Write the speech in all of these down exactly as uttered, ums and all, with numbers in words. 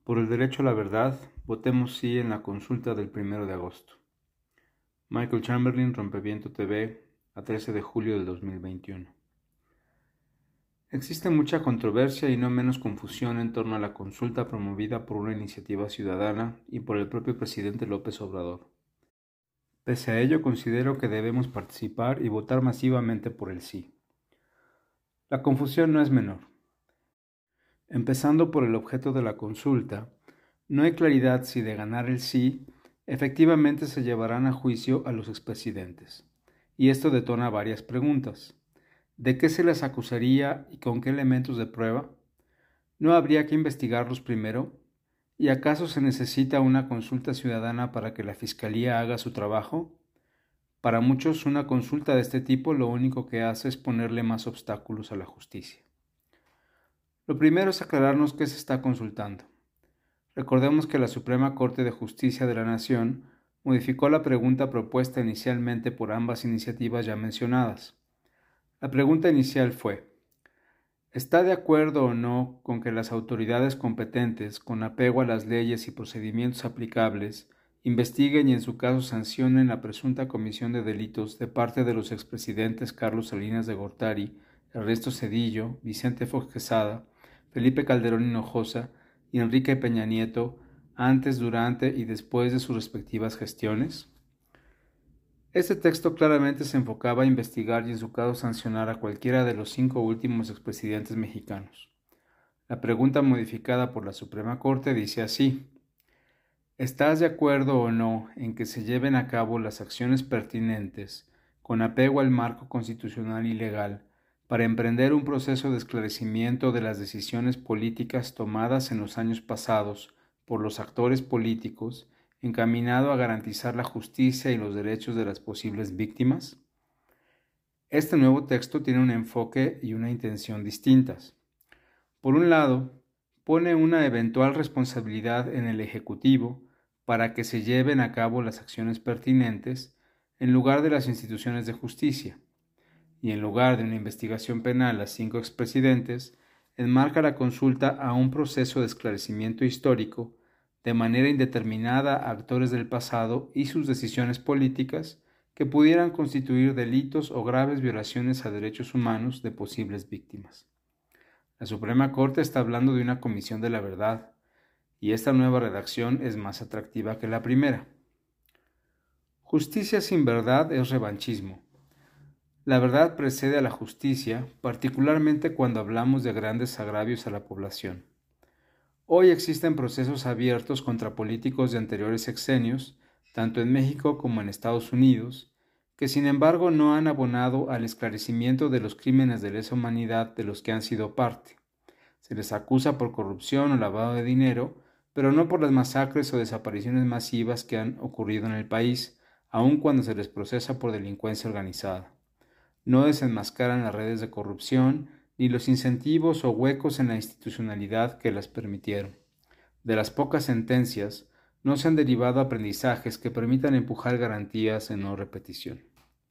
Por el derecho a la verdad, votemos sí en la consulta del primero de agosto. Michael Chamberlain, Rompeviento T V, a trece de julio del dos mil veintiuno. Existe mucha controversia y no menos confusión en torno a la consulta promovida por una iniciativa ciudadana y por el propio presidente López Obrador. Pese a ello, considero que debemos participar y votar masivamente por el sí. La confusión no es menor. Empezando por el objeto de la consulta, no hay claridad si de ganar el sí, efectivamente se llevarán a juicio a los expresidentes. Y esto detona varias preguntas. ¿De qué se les acusaría y con qué elementos de prueba? ¿No habría que investigarlos primero? ¿Y acaso se necesita una consulta ciudadana para que la Fiscalía haga su trabajo? Para muchos, una consulta de este tipo lo único que hace es ponerle más obstáculos a la justicia. Lo primero es aclararnos qué se está consultando. Recordemos que la Suprema Corte de Justicia de la Nación modificó la pregunta propuesta inicialmente por ambas iniciativas ya mencionadas. La pregunta inicial fue: ¿está de acuerdo o no con que las autoridades competentes, con apego a las leyes y procedimientos aplicables, investiguen y en su caso sancionen la presunta comisión de delitos de parte de los expresidentes Carlos Salinas de Gortari, Ernesto Zedillo, Vicente Fox Quesada, Felipe Calderón Hinojosa y Enrique Peña Nieto antes, durante y después de sus respectivas gestiones? Este texto claramente se enfocaba a investigar y en su caso sancionar a cualquiera de los cinco últimos expresidentes mexicanos. La pregunta modificada por la Suprema Corte dice así: ¿estás de acuerdo o no en que se lleven a cabo las acciones pertinentes, con apego al marco constitucional y legal, para emprender un proceso de esclarecimiento de las decisiones políticas tomadas en los años pasados por los actores políticos, encaminado a garantizar la justicia y los derechos de las posibles víctimas? Este nuevo texto tiene un enfoque y una intención distintas. Por un lado, pone una eventual responsabilidad en el Ejecutivo para que se lleven a cabo las acciones pertinentes en lugar de las instituciones de justicia, y en lugar de una investigación penal a cinco expresidentes, enmarca la consulta a un proceso de esclarecimiento histórico de manera indeterminada a actores del pasado y sus decisiones políticas que pudieran constituir delitos o graves violaciones a derechos humanos de posibles víctimas. La Suprema Corte está hablando de una comisión de la verdad, y esta nueva redacción es más atractiva que la primera. Justicia sin verdad es revanchismo. La verdad precede a la justicia, particularmente cuando hablamos de grandes agravios a la población. Hoy existen procesos abiertos contra políticos de anteriores sexenios, tanto en México como en Estados Unidos, que sin embargo no han abonado al esclarecimiento de los crímenes de lesa humanidad de los que han sido parte. Se les acusa por corrupción o lavado de dinero, pero no por las masacres o desapariciones masivas que han ocurrido en el país, aun cuando se les procesa por delincuencia organizada. No desenmascaran las redes de corrupción ni los incentivos o huecos en la institucionalidad que las permitieron. De las pocas sentencias, no se han derivado aprendizajes que permitan empujar garantías en no repetición.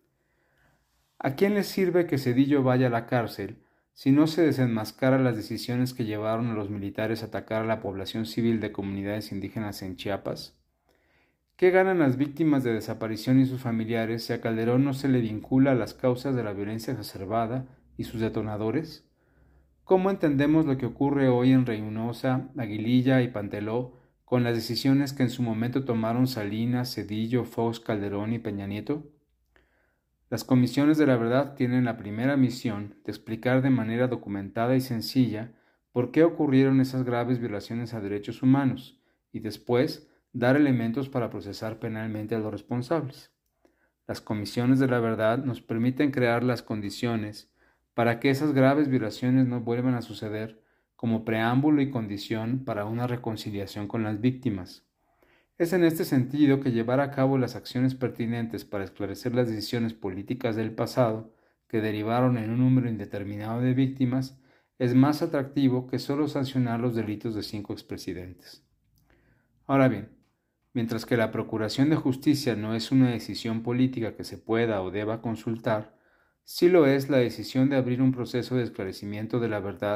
¿A quién le sirve que Zedillo vaya a la cárcel si no se desenmascara las decisiones que llevaron a los militares a atacar a la población civil de comunidades indígenas en Chiapas? ¿Qué ganan las víctimas de desaparición y sus familiares si a Calderón no se le vincula a las causas de la violencia exacerbada y sus detonadores? ¿Cómo entendemos lo que ocurre hoy en Reynosa, Aguililla y Panteló con las decisiones que en su momento tomaron Salinas, Zedillo, Fox, Calderón y Peña Nieto? Las comisiones de la verdad tienen la primera misión de explicar de manera documentada y sencilla por qué ocurrieron esas graves violaciones a derechos humanos y después dar elementos para procesar penalmente a los responsables. Las comisiones de la verdad nos permiten crear las condiciones para que esas graves violaciones no vuelvan a suceder como preámbulo y condición para una reconciliación con las víctimas. Es en este sentido que llevar a cabo las acciones pertinentes para esclarecer las decisiones políticas del pasado que derivaron en un número indeterminado de víctimas es más atractivo que solo sancionar los delitos de cinco expresidentes. Ahora bien, mientras que la Procuración de Justicia no es una decisión política que se pueda o deba consultar, sí lo es la decisión de abrir un proceso de esclarecimiento de la verdad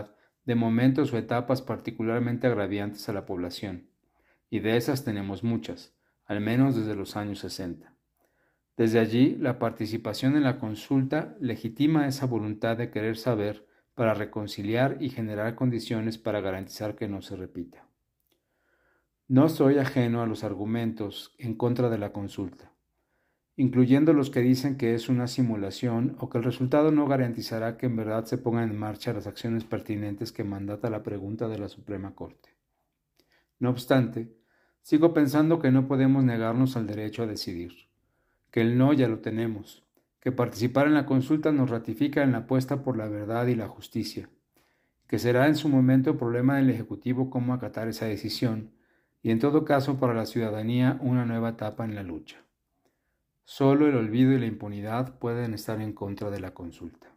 de momentos o etapas particularmente agraviantes a la población, y de esas tenemos muchas, al menos desde los años sesenta. Desde allí, la participación en la consulta legitima esa voluntad de querer saber para reconciliar y generar condiciones para garantizar que no se repita. No soy ajeno a los argumentos en contra de la consulta, incluyendo los que dicen que es una simulación o que el resultado no garantizará que en verdad se pongan en marcha las acciones pertinentes que mandata la pregunta de la Suprema Corte. No obstante, sigo pensando que no podemos negarnos al derecho a decidir, que el no ya lo tenemos, que participar en la consulta nos ratifica en la apuesta por la verdad y la justicia, que será en su momento problema del Ejecutivo cómo acatar esa decisión, y en todo caso para la ciudadanía una nueva etapa en la lucha. Solo el olvido y la impunidad pueden estar en contra de la consulta.